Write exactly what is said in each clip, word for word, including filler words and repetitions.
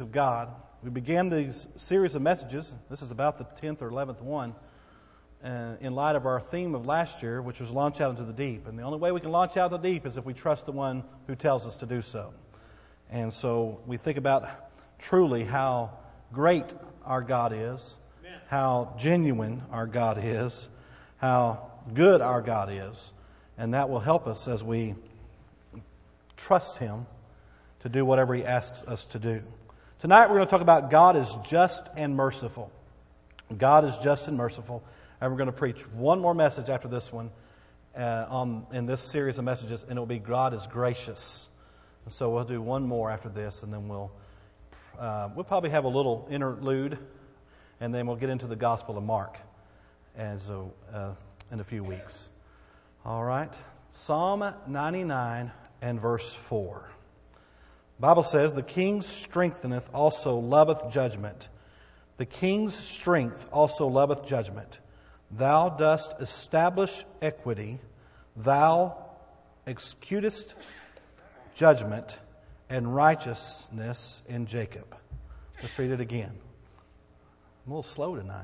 of God. We began these series of messages. This is about the tenth or eleventh one. Uh, in light of our theme of last year, which was launch out into the deep. And the only way we can launch out into the deep is if we trust the one who tells us to do so. And so we think about truly how great our God is, Amen. How genuine our God is, how good our God is. And that will help us as we trust Him to do whatever He asks us to do. Tonight we're going to talk about God is just and merciful. God is just and merciful. And we're going to preach one more message after this one uh, on in this series of messages, and it will be God is gracious. And so we'll do one more after this, and then we'll uh, we'll probably have a little interlude, and then we'll get into the Gospel of Mark as a, uh, in a few weeks. All right, Psalm ninety-nine and verse four. The Bible says, "The king's strengtheneth also loveth judgment. The king's strength also loveth judgment. Thou dost establish equity. Thou executest judgment and righteousness in Jacob." Let's read it again. I'm a little slow tonight.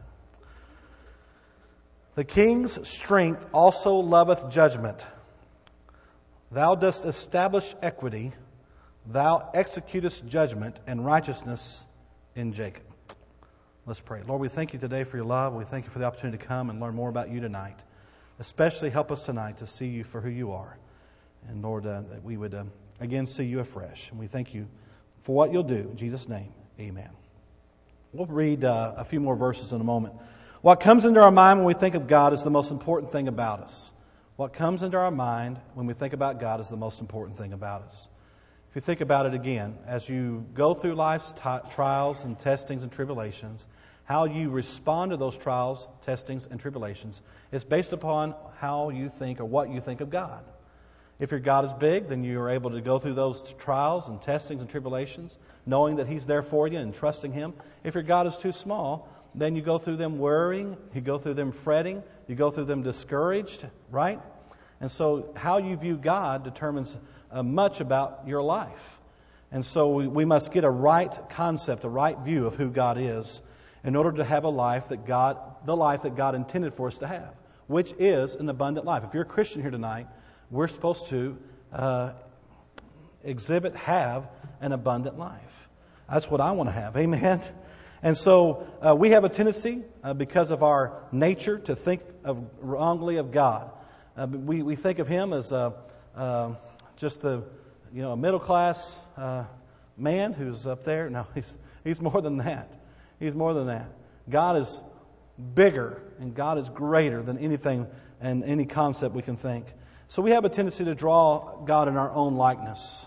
"The king's strength also loveth judgment. Thou dost establish equity. Thou executest judgment and righteousness in Jacob." Let's pray. Lord, we thank You today for Your love. We thank You for the opportunity to come and learn more about You tonight. Especially help us tonight to see You for who You are. And Lord, uh, that we would uh, again see You afresh. And we thank You for what You'll do. In Jesus' name, amen. We'll read uh, a few more verses in a moment. What comes into our mind when we think of God is the most important thing about us. What comes into our mind when we think about God is the most important thing about us. If you think about it again, as you go through life's t- trials and testings and tribulations, how you respond to those trials, testings, and tribulations is based upon how you think or what you think of God. If your God is big, then you are able to go through those trials and testings and tribulations, knowing that He's there for you and trusting Him. If your God is too small, then you go through them worrying, you go through them fretting, you go through them discouraged, right? And so how you view God determines uh, much about your life. And so we, we must get a right concept, a right view of who God is in order to have a life that God, the life that God intended for us to have, which is an abundant life. If you're a Christian here tonight, we're supposed to uh, exhibit, have an abundant life. That's what I want to have. Amen? And so uh, we have a tendency, uh, because of our nature, to think of wrongly of God. Uh, we, we think of Him as uh, uh, just the, you know, a middle class uh, man who's up there. No, he's he's more than that. He's more than that. God is bigger and God is greater than anything and any concept we can think. So we have a tendency to draw God in our own likeness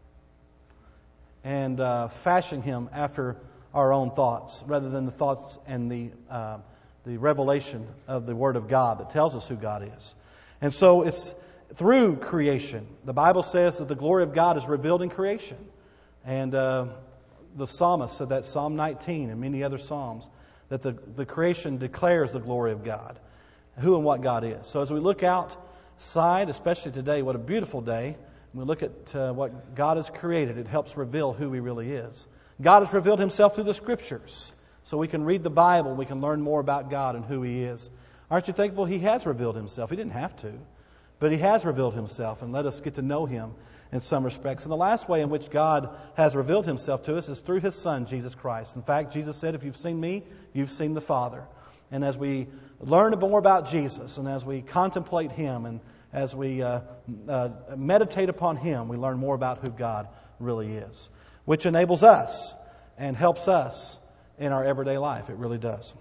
and uh, fashion Him after our own thoughts, rather than the thoughts and the uh, the revelation of the Word of God that tells us who God is. And so it's through creation. The Bible says that the glory of God is revealed in creation. And uh, the psalmist said that, Psalm nineteen and many other psalms, that the, the creation declares the glory of God, who and what God is. So as we look outside, especially today, what a beautiful day, we look at uh, what God has created, it helps reveal who He really is. God has revealed Himself through the Scriptures. So we can read the Bible, we can learn more about God and who He is. Aren't you thankful He has revealed Himself? He didn't have to, but He has revealed Himself, and let us get to know Him in some respects. And the last way in which God has revealed Himself to us is through His Son, Jesus Christ. In fact, Jesus said, "If you've seen me, you've seen the Father." And as we learn more about Jesus, and as we contemplate Him, and as we uh, uh, meditate upon Him, we learn more about who God really is, which enables us and helps us in our everyday life. It really does.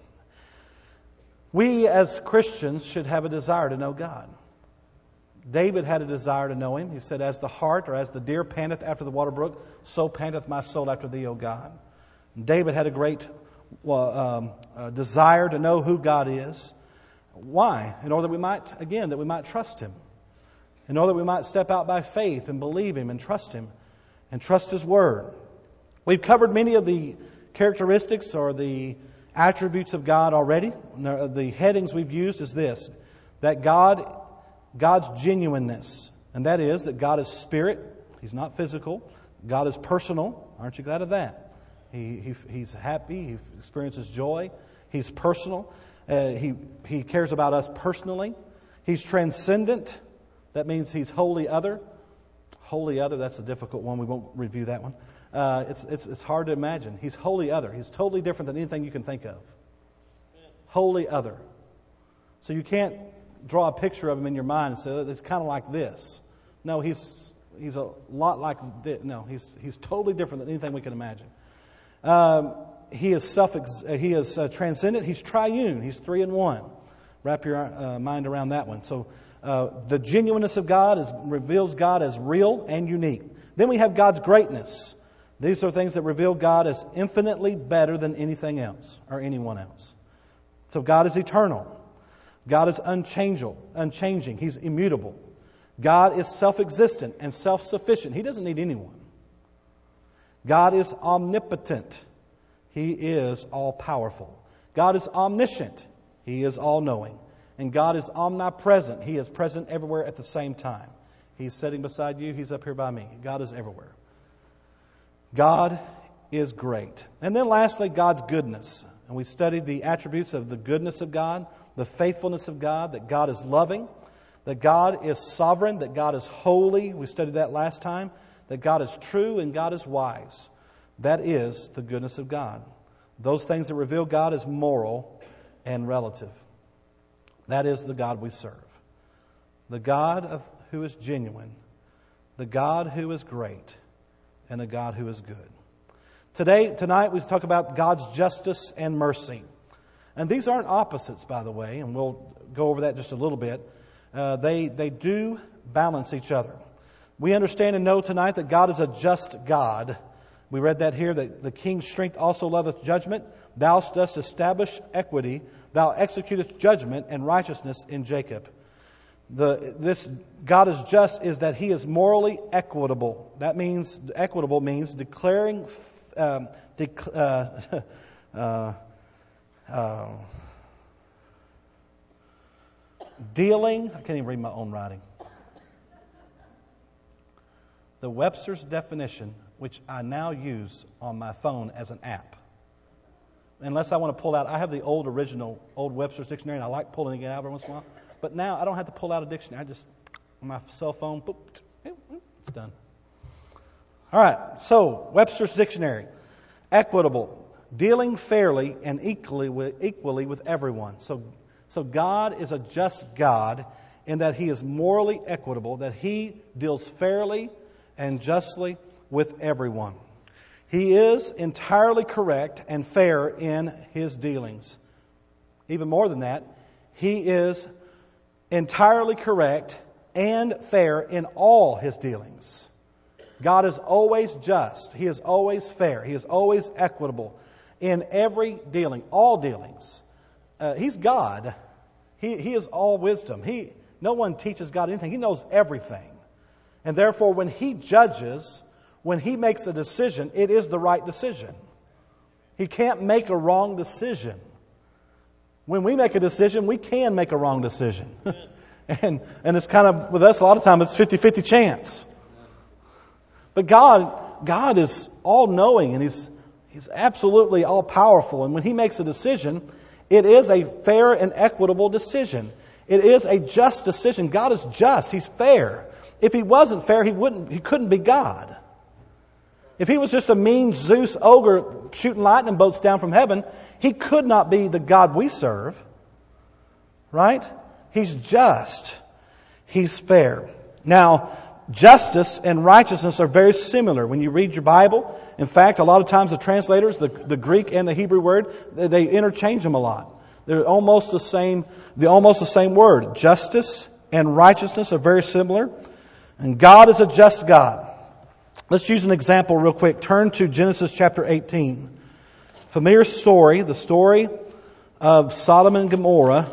We as Christians should have a desire to know God. David had a desire to know Him. He said, "As the hart or as the deer panteth after the water brook, so panteth my soul after Thee, O God." And David had a great well, um, uh, desire to know who God is. Why? In order that we might, again, that we might trust Him. In order that we might step out by faith and believe Him and trust Him and trust His Word. We've covered many of the characteristics or the attributes of God already. The headings we've used is this, that God, God's genuineness, and that is that God is spirit. He's not physical. God is personal. Aren't you glad of that? He, he He's happy. He experiences joy. He's personal. Uh, he, he cares about us personally. He's transcendent. That means He's wholly other. Wholly other, that's a difficult one. We won't review that one. Uh, it's, it's, it's hard to imagine. He's wholly other. He's totally different than anything you can think of. Wholly other. So you can't draw a picture of Him in your mind and say, it's kind of like this. No, He's He's a lot like this. No, He's He's totally different than anything we can imagine. Um, he is self. He is uh, transcendent. He's triune. He's three in one. Wrap your uh, mind around that one. So uh, the genuineness of God is, reveals God as real and unique. Then we have God's greatness. These are things that reveal God as infinitely better than anything else or anyone else. So God is eternal. God is unchangeable, unchanging. He's immutable. God is self-existent and self-sufficient. He doesn't need anyone. God is omnipotent. He is all-powerful. God is omniscient. He is all-knowing. And God is omnipresent. He is present everywhere at the same time. He's sitting beside you. He's up here by me. God is everywhere. God is great. And then lastly, God's goodness. And we studied the attributes of the goodness of God, the faithfulness of God, that God is loving, that God is sovereign, that God is holy. We studied that last time. That God is true and God is wise. That is the goodness of God. Those things that reveal God as moral and relative. That is the God we serve. The God of, who is genuine. The God who is great. And a God who is good. Today, tonight, we talk about God's justice and mercy. And these aren't opposites, by the way, and we'll go over that just a little bit. Uh, they, they do balance each other. We understand and know tonight that God is a just God. We read that here, that the king's strength also loveth judgment. Thou dost establish equity. Thou executest judgment and righteousness in Jacob. The, this God is just is that He is morally equitable. That means, equitable means declaring, um, dec, uh, uh, uh, dealing, I can't even read my own writing. The Webster's definition, which I now use on my phone as an app. Unless I want to pull out, I have the old original, old Webster's dictionary, and I like pulling it out every once in a while. But now I don't have to pull out a dictionary. I just, on my cell phone, boop, it's done. All right, so Webster's dictionary. Equitable, dealing fairly and equally with, equally with everyone. So, so God is a just God in that He is morally equitable, that He deals fairly and justly with everyone. He is entirely correct and fair in His dealings. Even more than that, He is entirely correct and fair in all His dealings. God is always just. He is always fair. He is always equitable in every dealing, all dealings. Uh, he's God. He, he is all wisdom. He, no one teaches God anything. He knows everything. And therefore, when He judges, when He makes a decision, it is the right decision. He can't make a wrong decision. When we make a decision, we can make a wrong decision. and and it's kind of, with us, a lot of times, it's fifty-fifty chance. But God, God is all-knowing, and He's He's absolutely all-powerful. And when He makes a decision, it is a fair and equitable decision. It is a just decision. God is just. He's fair. If He wasn't fair, He wouldn't. He couldn't be God. If He was just a mean Zeus ogre shooting lightning bolts down from heaven, He could not be the God we serve. Right? He's just. He's fair. Now, justice and righteousness are very similar when you read your Bible. In fact, a lot of times the translators, the, the Greek and the Hebrew word, they, they interchange them a lot. They're almost the same, they're almost the same word. Justice and righteousness are very similar. And God is a just God. Let's use an example real quick. Turn to Genesis chapter eighteen. Familiar story, the story of Sodom and Gomorrah.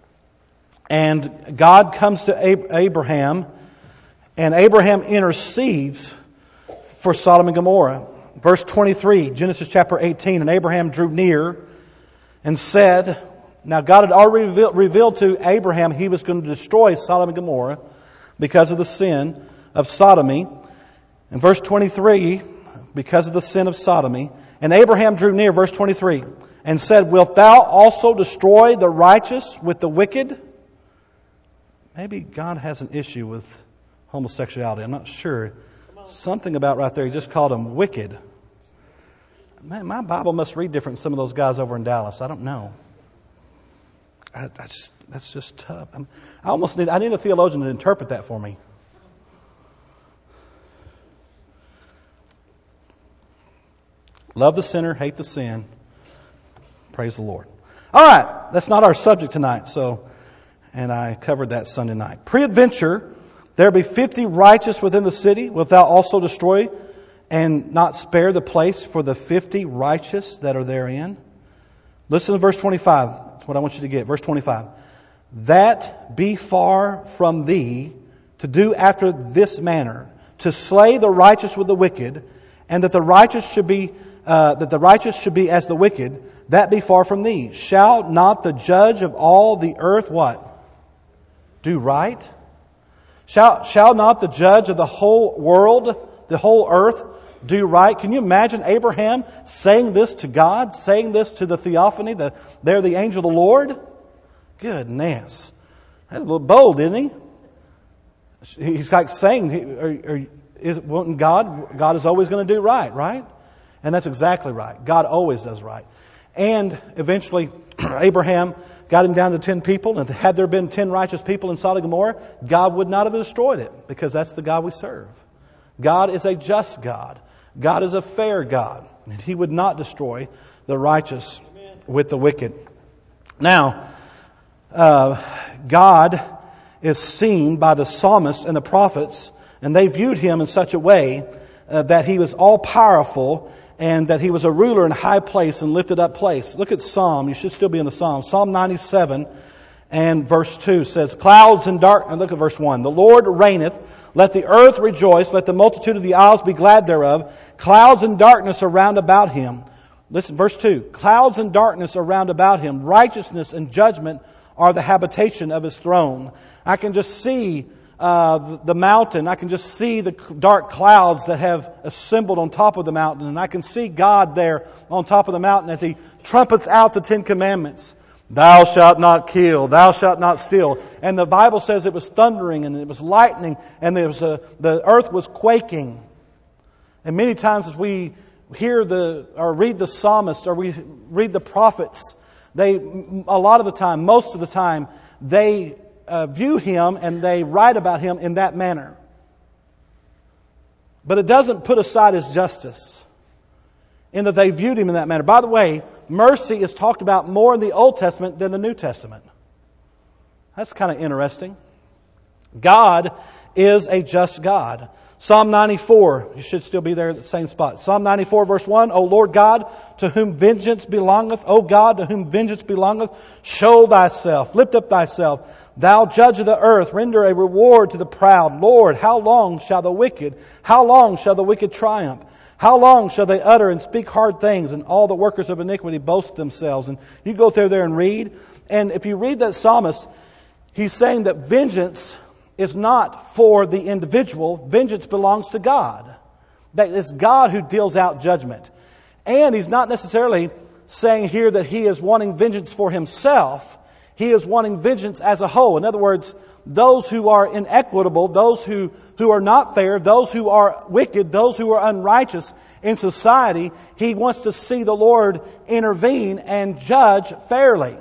And God comes to Abraham, and Abraham intercedes for Sodom and Gomorrah. Verse twenty-three, Genesis chapter eighteen. And Abraham drew near and said, now God had already revealed, revealed to Abraham He was going to destroy Sodom and Gomorrah because of the sin of sodomy. In verse twenty-three, because of the sin of sodomy, And Abraham drew near, verse twenty-three, and said, Wilt thou also destroy the righteous with the wicked? Maybe God has an issue with homosexuality. I'm not sure. Something about right there, he just called them wicked. Man, my Bible must read different than some of those guys over in Dallas. I don't know. I, I just, that's just tough. I'm, I almost need, I need a theologian to interpret that for me. Love the sinner, hate the sin. Praise the Lord. All right, that's not our subject tonight, so, and I covered that Sunday night. Peradventure, there be fifty righteous within the city. Wilt thou also destroy and not spare the place for the fifty righteous that are therein? Listen to verse twenty-five. That's what I want you to get. Verse twenty-five. That be far from thee to do after this manner, to slay the righteous with the wicked, and that the righteous should be uh, that the righteous should be as the wicked. That be far from thee. Shall not the judge of all the earth what? Do right? Shall, shall not the judge of the whole world, the whole earth, do right? Can you imagine Abraham saying this to God, saying this to the theophany, the, they're the angel of the Lord? Goodness. That's a little bold, isn't he? He's like saying, are, are, is, won't God, God is always going to do right, right? And that's exactly right. God always does right. And eventually, Abraham got him down to ten people. And had there been ten righteous people in Sodom and Gomorrah, God would not have destroyed it, because that's the God we serve. God is a just God. God is a fair God. And He would not destroy the righteous with the wicked. Now, uh, God is seen by the psalmists and the prophets, and they viewed Him in such a way uh, that He was all-powerful, and that He was a ruler in a high place and lifted up place. Look at Psalm. You should still be in the Psalm. Psalm ninety-seven and verse two says, Clouds and dark... And look at verse one. The Lord reigneth. Let the earth rejoice. Let the multitude of the isles be glad thereof. Clouds and darkness are round about Him. Listen, verse two. Clouds and darkness are round about Him. Righteousness and judgment are the habitation of His throne. I can just see uh, the mountain. I can just see the dark clouds that have assembled on top of the mountain. And I can see God there on top of the mountain as He trumpets out the Ten Commandments. Thou shalt not kill. Thou shalt not steal. And the Bible says it was thundering and it was lightning and there was a, the earth was quaking. And many times as we hear the or read the psalmist or we read the prophets, they a lot of the time, most of the time, they uh, view Him and they write about Him in that manner. But it doesn't put aside His justice in that they viewed Him in that manner. By the way, mercy is talked about more in the Old Testament than the New Testament. That's kind of interesting. God is a just God. Psalm ninety-four, you should still be there at the same spot. Psalm ninety-four verse one, O Lord God, to whom vengeance belongeth, O God, to whom vengeance belongeth, show Thyself, lift up Thyself. Thou judge of the earth, render a reward to the proud. Lord, how long shall the wicked, how long shall the wicked triumph? How long shall they utter and speak hard things, and all the workers of iniquity boast themselves? And you go through there and read, and if you read that psalmist, he's saying that vengeance is not for the individual. Vengeance belongs to God. That it's God who deals out judgment. And he's not necessarily saying here that he is wanting vengeance for himself. He is wanting vengeance as a whole. In other words, those who are inequitable, those who, who are not fair, those who are wicked, those who are unrighteous in society, He wants to see the Lord intervene and judge fairly.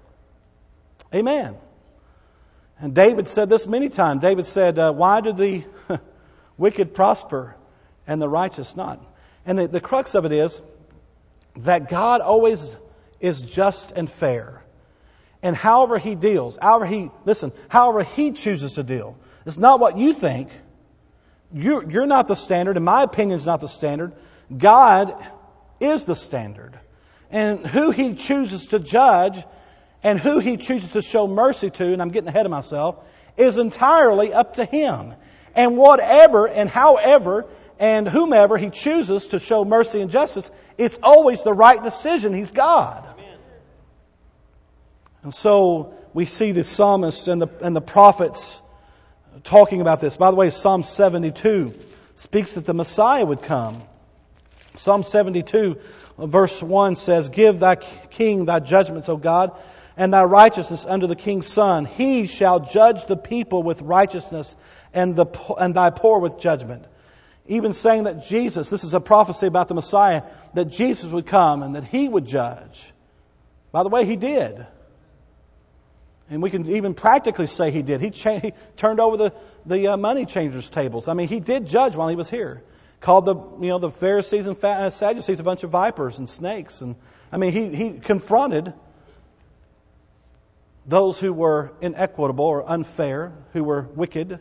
Amen. And David said this many times. David said, uh, why do the wicked prosper and the righteous not? And the, the crux of it is that God always is just and fair. And however He deals, however He, listen, however He chooses to deal, it's not what you think. You're, you're not the standard, and my opinion is not the standard. God is the standard. And who He chooses to judge and who He chooses to show mercy to, and I'm getting ahead of myself, is entirely up to Him. And whatever and however and whomever He chooses to show mercy and justice, it's always the right decision. He's God. And so we see the psalmist and the and the prophets talking about this. By the way, Psalm seventy-two speaks that the Messiah would come. Psalm seventy-two, verse one says, "Give thy king thy judgments, O God, and thy righteousness unto the king's son. He shall judge the people with righteousness, and the and thy poor with judgment." Even saying that Jesus, this is a prophecy about the Messiah, that Jesus would come and that He would judge. By the way, He did. And we can even practically say He did. He, cha- he turned over the, the uh, money changers' tables. I mean, He did judge while He was here. Called the you know the Pharisees and Sadducees a bunch of vipers and snakes. And I mean, He, he confronted those who were inequitable or unfair, who were wicked.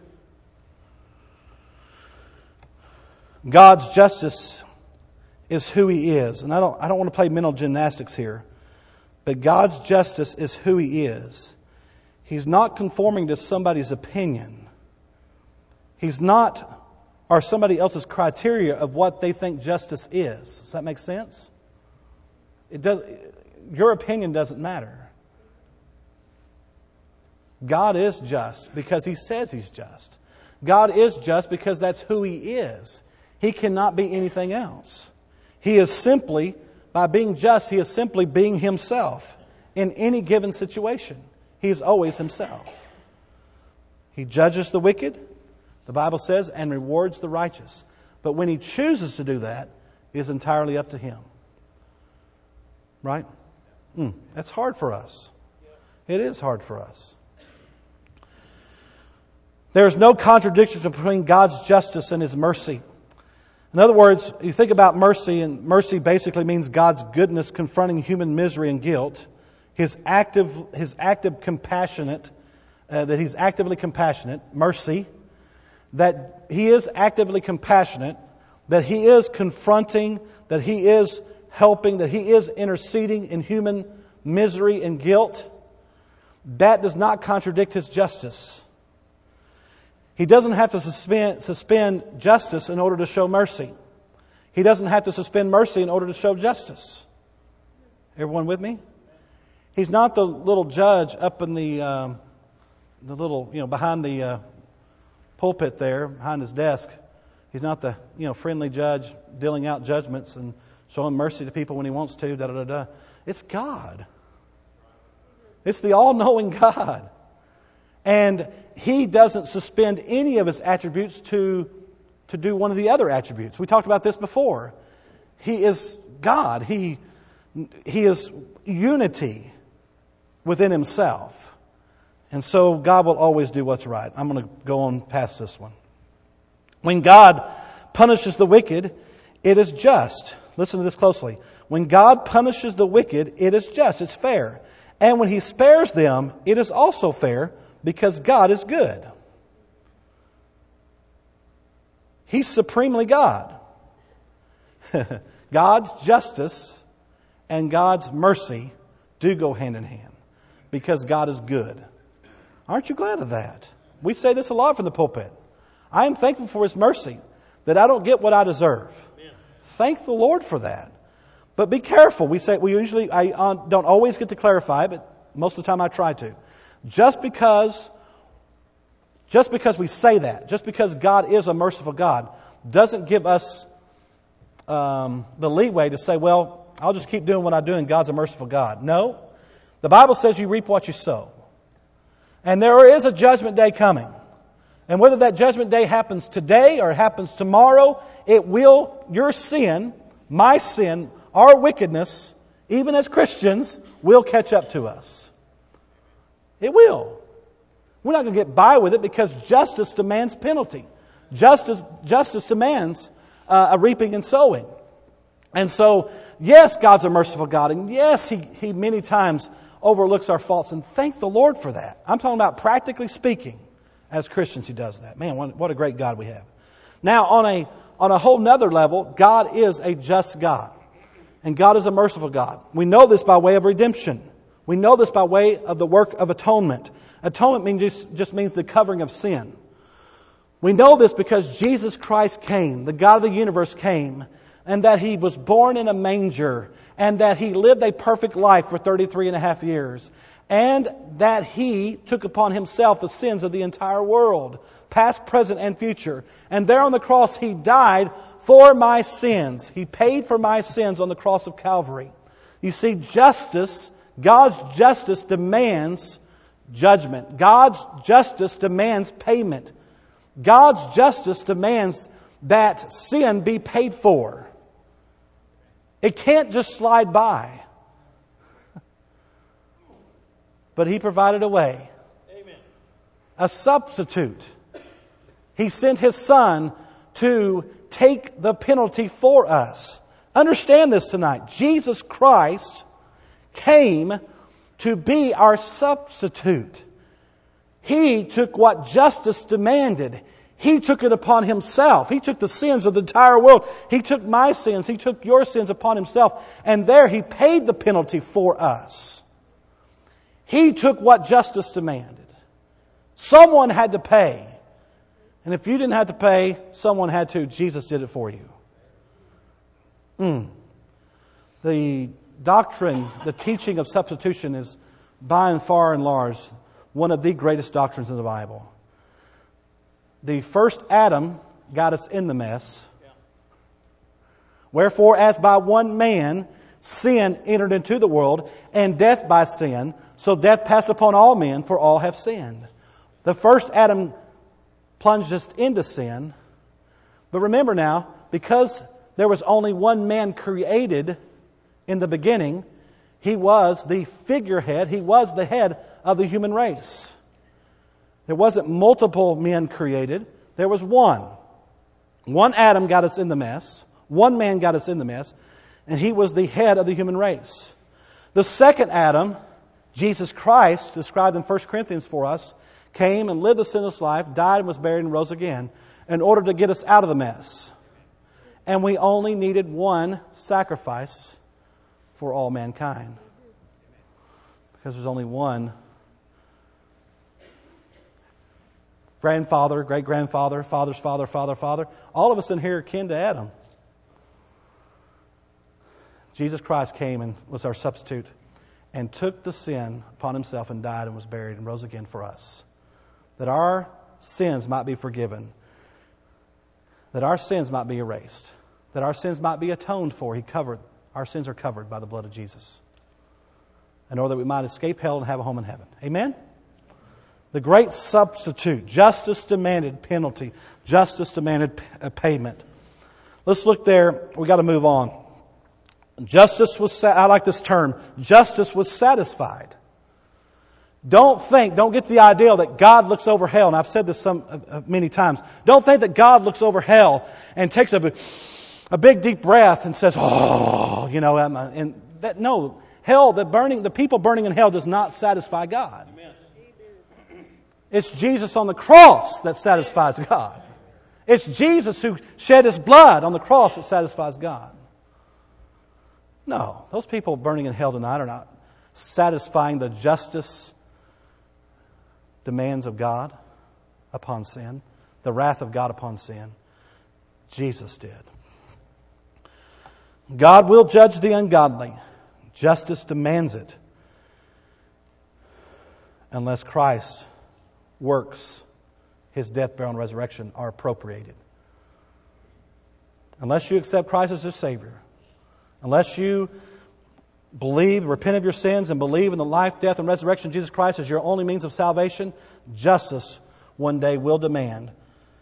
God's justice is who He is. And I don't I don't want to play mental gymnastics here. But God's justice is who He is. He's not conforming to somebody's opinion. He's not, or somebody else's criteria of what they think justice is. Does that make sense? It does. Your opinion doesn't matter. God is just because He says He's just. God is just because that's who He is. He cannot be anything else. He is simply, by being just, He is simply being Himself in any given situation. He is always Himself. He judges the wicked, the Bible says, and rewards the righteous. But when He chooses to do that, it is entirely up to Him. Right? Mm, that's hard for us. It is hard for us. There is no contradiction between God's justice and His mercy. In other words, you think about mercy, and mercy basically means God's goodness confronting human misery and guilt. His active, His active compassionate, uh, that He's actively compassionate. Mercy, that He is actively compassionate, that He is confronting, that He is helping, that He is interceding in human misery and guilt. That does not contradict His justice. He doesn't have to suspend, suspend justice in order to show mercy. He doesn't have to suspend mercy in order to show justice. Everyone with me? He's not the little judge up in the um, the little, you know, behind the uh, pulpit there, behind his desk. He's not the, you know, friendly judge dealing out judgments and showing mercy to people when He wants to. Da da da da. It's God. It's the all-knowing God. And He doesn't suspend any of His attributes to, to do one of the other attributes. We talked about this before. He is God. He, he is unity within Himself. And so God will always do what's right. I'm going to go on past this one. When God punishes the wicked, it is just. Listen to this closely. When God punishes the wicked, it is just. It's fair. And when He spares them, it is also fair, because God is good. He's supremely God. God's justice and God's mercy do go hand in hand because God is good. Aren't you glad of that? We say this a lot from the pulpit. I am thankful for His mercy that I don't get what I deserve. Amen. Thank the Lord for that. But be careful. We say we usually I uh, don't always get to clarify, but most of the time I try to. Just because, just because we say that, just because God is a merciful God, doesn't give us um, the leeway to say, well, I'll just keep doing what I do and God's a merciful God. No. The Bible says you reap what you sow. And there is a judgment day coming. And whether that judgment day happens today or happens tomorrow, it will, your sin, my sin, our wickedness, even as Christians, will catch up to us. It will. We're not going to get by with it because justice demands penalty. Justice, justice demands uh, a reaping and sowing. And so, yes, God's a merciful God. And yes, He, he many times overlooks our faults. And thank the Lord for that. I'm talking about practically speaking. As Christians, He does that. Man, what a great God we have. Now, on a, on a whole nother level, God is a just God. And God is a merciful God. We know this by way of redemption. We know this by way of the work of atonement. Atonement means just, just means the covering of sin. We know this because Jesus Christ came, the God of the universe came, and that He was born in a manger, and that He lived a perfect life for thirty-three and a half years, and that He took upon Himself the sins of the entire world, past, present, and future. And there on the cross He died for my sins. He paid for my sins on the cross of Calvary. You see, justice, God's justice demands judgment. God's justice demands payment. God's justice demands that sin be paid for. It can't just slide by. But He provided a way. Amen. A substitute. He sent His Son to take the penalty for us. Understand this tonight. Jesus Christ came to be our substitute. He took what justice demanded. He took it upon Himself. He took the sins of the entire world. He took my sins. He took your sins upon Himself. And there He paid the penalty for us. He took what justice demanded. Someone had to pay. And if you didn't have to pay, someone had to. Jesus did it for you. Mm. The doctrine, the teaching of substitution is by and far and large one of the greatest doctrines in the Bible. The first Adam got us in the mess. Wherefore, as by one man sin entered into the world, and death by sin, so death passed upon all men, for all have sinned. The first Adam plunged us into sin. But remember now, because there was only one man created in the beginning, he was the figurehead, he was the head of the human race. There wasn't multiple men created, there was one. One Adam got us in the mess, one man got us in the mess, and he was the head of the human race. The second Adam, Jesus Christ, described in First Corinthians for us, came and lived a sinless life, died and was buried and rose again in order to get us out of the mess. And we only needed one sacrifice for all mankind. Because there's only one grandfather, great-grandfather, father's father, father, father. All of us in here are kin to Adam. Jesus Christ came and was our substitute and took the sin upon Himself and died and was buried and rose again for us. That our sins might be forgiven. That our sins might be erased. That our sins might be atoned for. He covered. Our sins are covered by the blood of Jesus. In order that we might escape hell and have a home in heaven. Amen? The great substitute. Justice demanded penalty. Justice demanded payment. Let's look there. We've got to move on. Justice was, I like this term, justice was satisfied. Don't think, don't get the idea that God looks over hell, and I've said this some uh, many times. Don't think that God looks over hell and takes a, a big deep breath and says, oh, you know, and, and that, no, hell, the burning, the people burning in hell does not satisfy God. Amen. It's Jesus on the cross that satisfies God. It's Jesus who shed His blood on the cross that satisfies God. No, those people burning in hell tonight are not satisfying the justice demands of God upon sin, the wrath of God upon sin. Jesus did. God will judge the ungodly. Justice demands it. Unless Christ's works, His death, burial, and resurrection are appropriated. Unless you accept Christ as your Savior, unless you believe, repent of your sins, and believe in the life, death, and resurrection of Jesus Christ as your only means of salvation, justice one day will demand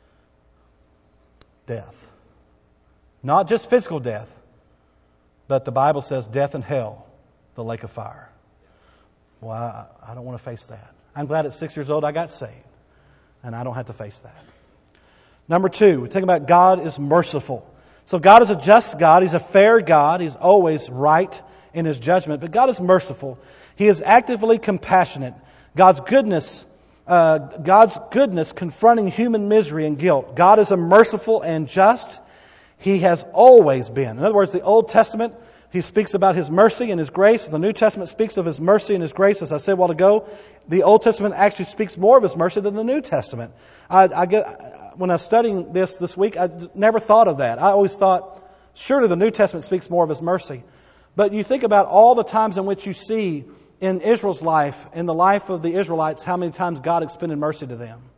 death. Not just physical death, but the Bible says death and hell, the lake of fire. Well, I, I don't want to face that. I'm glad at six years old I got saved, and I don't have to face that. Number two, we're talking about God is merciful. So God is a just God. He's a fair God. He's always right in His judgment. But God is merciful. He is actively compassionate. God's goodness, uh, God's goodness confronting human misery and guilt. God is a merciful and just. He has always been. In other words, the Old Testament, He speaks about His mercy and His grace. The New Testament speaks of His mercy and His grace. As I said a while ago, the Old Testament actually speaks more of His mercy than the New Testament. I, I get... When I was studying this this week, I never thought of that. I always thought, surely the New Testament speaks more of His mercy. But you think about all the times in which you see in Israel's life, in the life of the Israelites, how many times God extended mercy to them.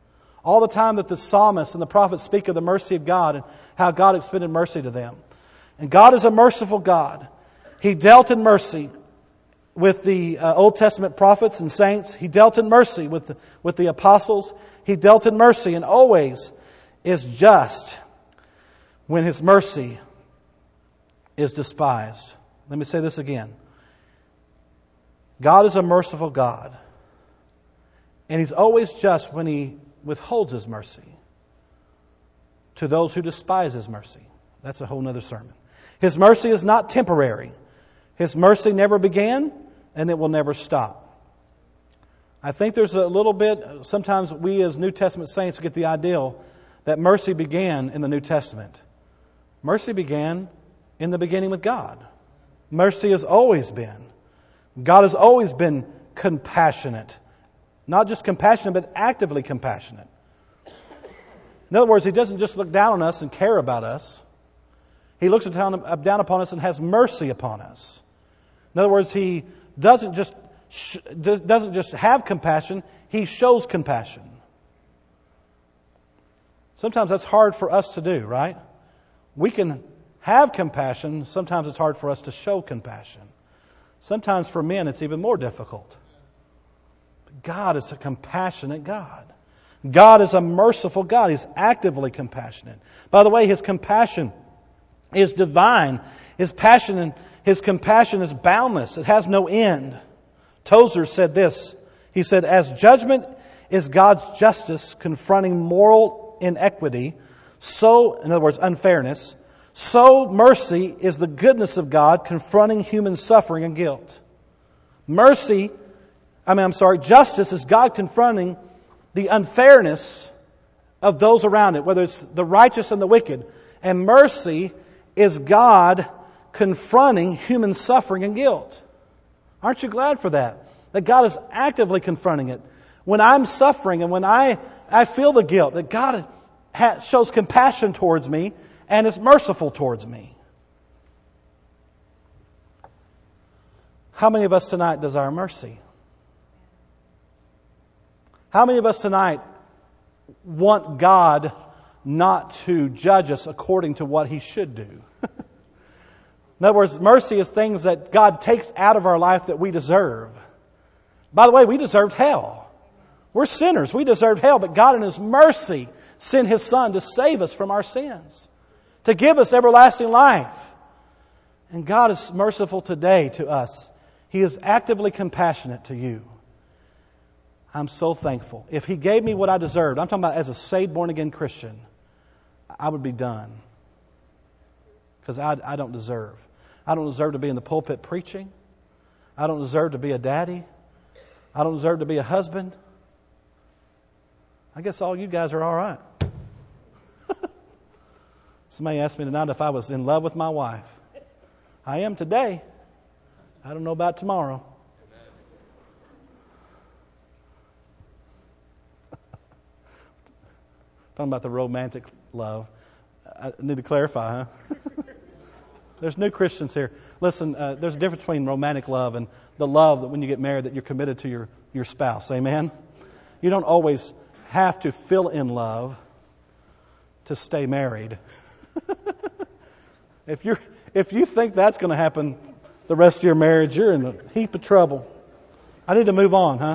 All the time that the psalmists and the prophets speak of the mercy of God and how God extended mercy to them. And God is a merciful God. He dealt in mercy with the uh, Old Testament prophets and saints. He dealt in mercy with the, with the apostles. He dealt in mercy and always is just when His mercy is despised. Let me say this again. God is a merciful God. And He's always just when He withholds His mercy to those who despise His mercy. That's a whole other sermon. His mercy is not temporary. His mercy never began, and it will never stop. I think there's a little bit, sometimes we as New Testament saints get the ideal that mercy began in the New Testament. Mercy began in the beginning with God. Mercy has always been. God has always been compassionate. Not just compassionate, but actively compassionate. In other words, He doesn't just look down on us and care about us. He looks down upon us and has mercy upon us. In other words, He doesn't just doesn't just have compassion, He shows compassion. Sometimes that's hard for us to do, right? We can have compassion. Sometimes it's hard for us to show compassion. Sometimes for men it's even more difficult. But God is a compassionate God. God is a merciful God. He's actively compassionate. By the way, His compassion is divine. His passion and His compassion is boundless. It has no end. Tozer said this. He said, as judgment is God's justice confronting moral inequity, so, in other words, unfairness, so mercy is the goodness of God confronting human suffering and guilt. Mercy, I mean, I'm sorry, justice is God confronting the unfairness of those around it, whether it's the righteous and the wicked. And mercy is God confronting human suffering and guilt. Aren't you glad for that? That God is actively confronting it. When I'm suffering and when I, I feel the guilt, that God ha- shows compassion towards me and is merciful towards me. How many of us tonight desire mercy? How many of us tonight want God not to judge us according to what He should do? In other words, mercy is things that God takes out of our life that we deserve. By the way, we deserved hell. We're sinners. We deserved hell. But God in His mercy sent His Son to save us from our sins, to give us everlasting life. And God is merciful today to us. He is actively compassionate to you. I'm so thankful. If He gave me what I deserved, I'm talking about as a saved, born-again Christian, I would be done. Because I, I don't deserve. I don't deserve to be in the pulpit preaching. I don't deserve to be a daddy. I don't deserve to be a husband. I guess all you guys are all right. Somebody asked me tonight if I was in love with my wife. I am today. I don't know about tomorrow. Talking about the romantic love. I need to clarify, huh? There's new Christians here. Listen, uh, there's a difference between romantic love and the love that when you get married that you're committed to your, your spouse. Amen? You don't always have to fill in love to stay married. If you're if you think that's going to happen the rest of your marriage, you're in a heap of trouble. I need to move on, huh?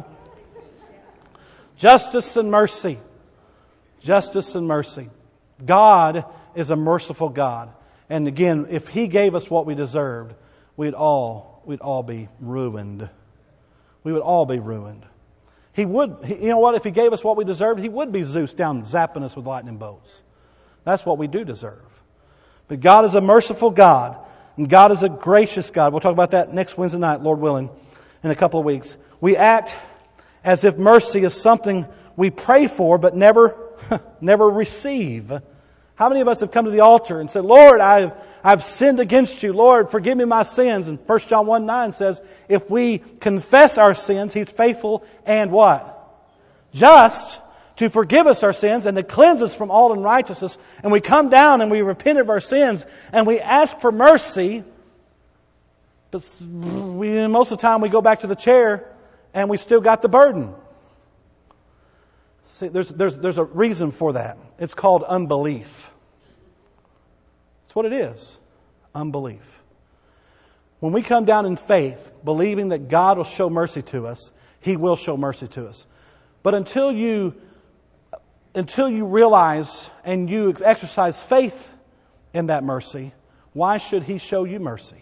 Justice and mercy. Justice and mercy. God is a merciful God. And again, if He gave us what we deserved, we'd all we'd all be ruined. We would all be ruined. He would, you know what, if He gave us what we deserved, He would be Zeus down zapping us with lightning bolts. That's what we do deserve. But God is a merciful God. And God is a gracious God. We'll talk about that next Wednesday night, Lord willing, in a couple of weeks. We act as if mercy is something we pray for but never, never receive. How many of us have come to the altar and said, Lord, I've, I've sinned against you. Lord, forgive me my sins. And First John one nine says, if we confess our sins, He's faithful and what? Just to forgive us our sins and to cleanse us from all unrighteousness. And we come down and we repent of our sins and we ask for mercy. But we, most of the time we go back to the chair and we still got the burden. See, there's, there's, there's a reason for that. It's called unbelief. That's what it is. Unbelief. When we come down in faith, believing that God will show mercy to us, He will show mercy to us. But until you, until you realize and you exercise faith in that mercy, why should He show you mercy?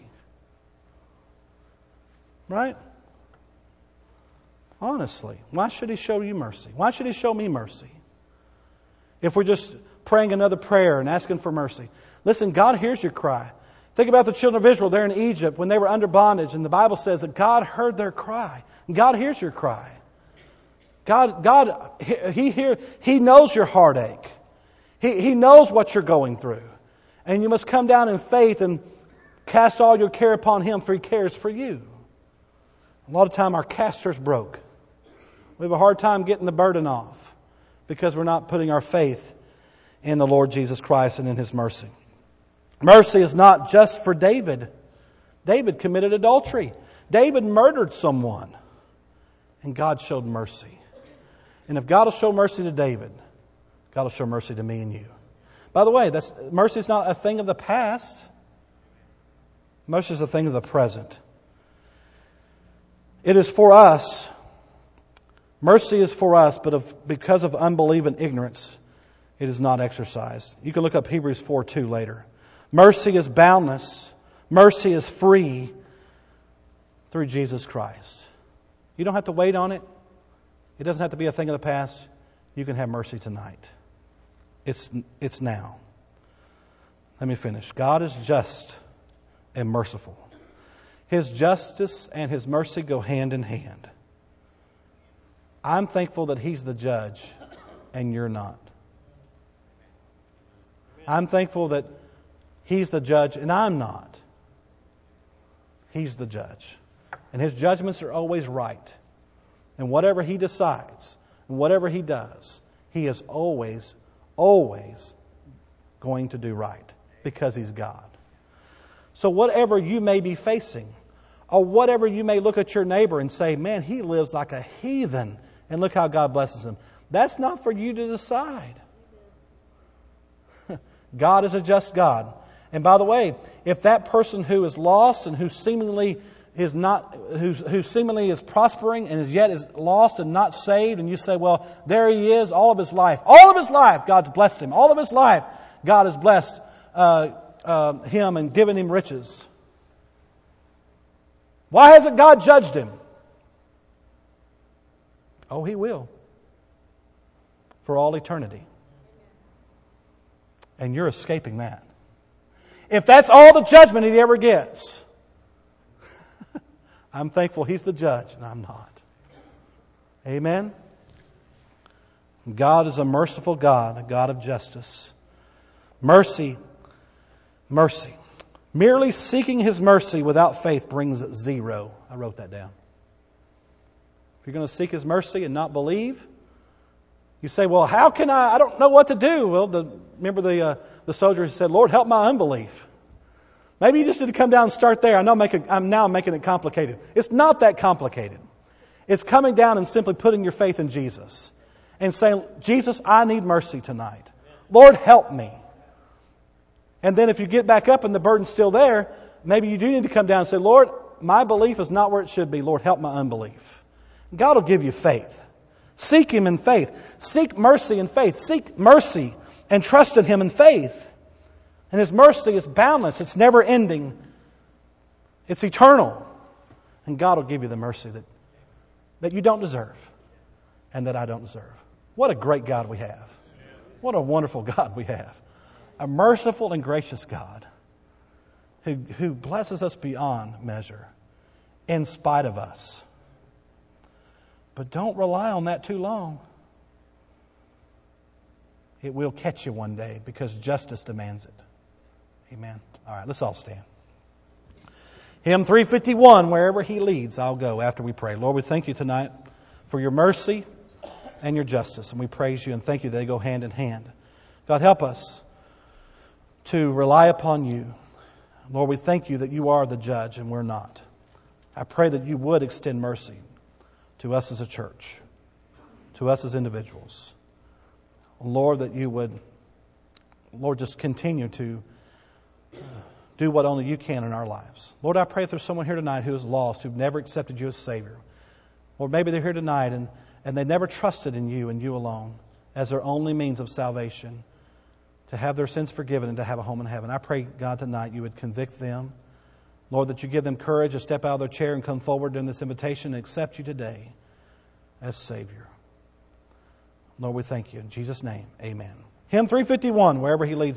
Right? Honestly, why should He show you mercy? Why should He show me mercy? If we're just praying another prayer and asking for mercy. Listen, God hears your cry. Think about the children of Israel there in Egypt when they were under bondage. And the Bible says that God heard their cry. God hears your cry. God, God, He hear, He knows your heartache. He, he knows what you're going through. And you must come down in faith and cast all your care upon Him, for He cares for you. A lot of time our caster's broke. We have a hard time getting the burden off because we're not putting our faith in the Lord Jesus Christ and in His mercy. Mercy is not just for David. David committed adultery. David murdered someone. And God showed mercy. And if God will show mercy to David, God will show mercy to me and you. By the way, that's, mercy is not a thing of the past. Mercy is a thing of the present. It is for us. Mercy is for us, but of, because of unbelief and ignorance, it is not exercised. You can look up Hebrews four two later. Mercy is boundless. Mercy is free through Jesus Christ. You don't have to wait on it. It doesn't have to be a thing of the past. You can have mercy tonight. It's, it's now. Let me finish. God is just and merciful. His justice and His mercy go hand in hand. I'm thankful that He's the judge and you're not. I'm thankful that He's the judge and I'm not. He's the judge. And His judgments are always right. And whatever He decides, and whatever He does, He is always, always going to do right because He's God. So whatever you may be facing, or whatever you may look at your neighbor and say, man, he lives like a heathen, and look how God blesses him. That's not for you to decide. God is a just God. And by the way, if that person who is lost and who seemingly is not, who, who seemingly is prospering and is yet is lost and not saved, and you say, well, there he is, all of his life. All of his life, God's blessed him. All of his life, God has blessed uh, uh, him and given him riches. Why hasn't God judged him? Oh, He will. For all eternity. And you're escaping that. If that's all the judgment He ever gets, I'm thankful He's the judge and I'm not. Amen? God is a merciful God, a God of justice. Mercy, mercy. Merely seeking His mercy without faith brings zero. I wrote that down. If you're going to seek His mercy and not believe, you say, well, how can I? I don't know what to do. Well, the, remember the uh, the soldier who said, Lord, help my unbelief. Maybe you just need to come down and start there. I know I'm, making, I'm now making it complicated. It's not that complicated. It's coming down and simply putting your faith in Jesus and saying, Jesus, I need mercy tonight. Lord, help me. And then if you get back up and the burden's still there, maybe you do need to come down and say, Lord, my belief is not where it should be. Lord, help my unbelief. God will give you faith. Seek Him in faith. Seek mercy in faith. Seek mercy and trust in Him in faith. And His mercy is boundless. It's never ending. It's eternal. And God will give you the mercy that, that you don't deserve and that I don't deserve. What a great God we have. What a wonderful God we have. A merciful and gracious God who, who blesses us beyond measure in spite of us. But don't rely on that too long. It will catch you one day because justice demands it. Amen. All right, let's all stand. Hymn three fifty-one, wherever He leads, I'll go after we pray. Lord, we thank You tonight for Your mercy and Your justice. And we praise You and thank You that they go hand in hand. God, help us to rely upon You. Lord, we thank You that You are the judge and we're not. I pray that You would extend mercy to us as a church, to us as individuals. Lord, that you would, Lord, just continue to do what only you can in our lives. Lord, I pray if there's someone here tonight who is lost, who've never accepted you as Savior. Or maybe they're here tonight and, and they never trusted in you and you alone as their only means of salvation, to have their sins forgiven and to have a home in heaven. I pray, God, tonight you would convict them. Lord, that you give them courage to step out of their chair and come forward in this invitation and accept you today as Savior. Lord, we thank you. In Jesus' name, amen. Hymn three fifty-one, wherever he leads.